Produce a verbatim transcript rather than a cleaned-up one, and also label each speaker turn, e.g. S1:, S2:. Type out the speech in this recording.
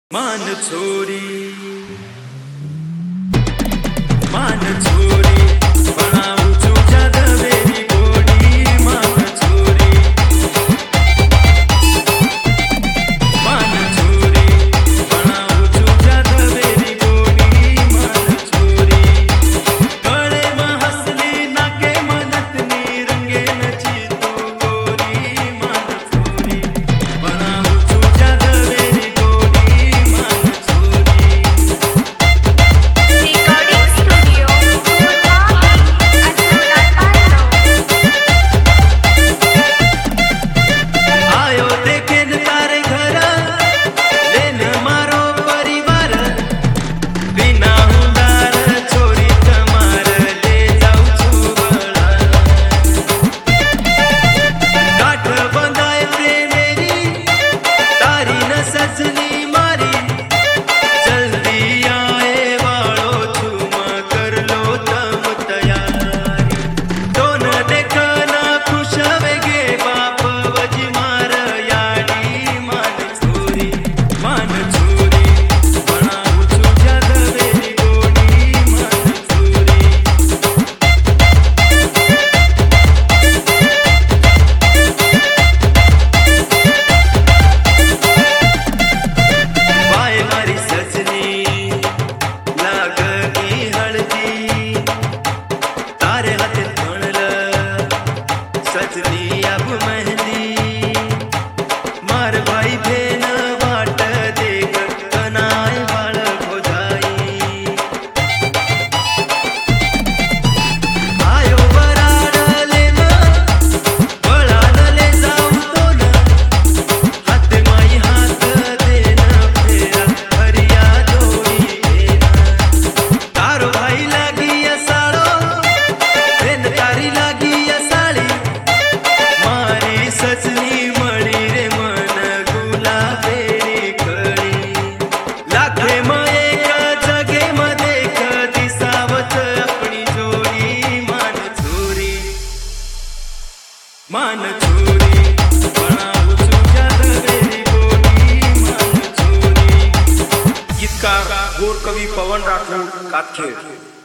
S1: मान छोरी मान छोरी बनाऊ चूजा दवेरी गोड़ी मान छोरी मान छोरी बनाऊ चूजा दवेरी गोड़ी मान छोरी गले में हसली नाके मनतनी रंगे नची तू गोरी मान छोरी बनाऊ चूजा दवेरी सजनी अब मेहंदी मार भाई भेन बाट देख कनाए बाल हो जाई आयो बराड़ लेना बड़ा न ले जाऊं तो न हाथ माई हाथ देना फेरा हरिया जोड़ी देना तारो भाई लागी असाड़ो भेन तारी लागी सजनी मड़ी रे मन गुलाबेरी खड़ी लाखे में एक जगे में देख दिसावत अपनी जोड़ी मान छोरी मान छोरी बनाऊ चूजा दवेरी गोड़ी मान छोरी।
S2: गीतकार गोर कवि पवन राठौर काटखेड़।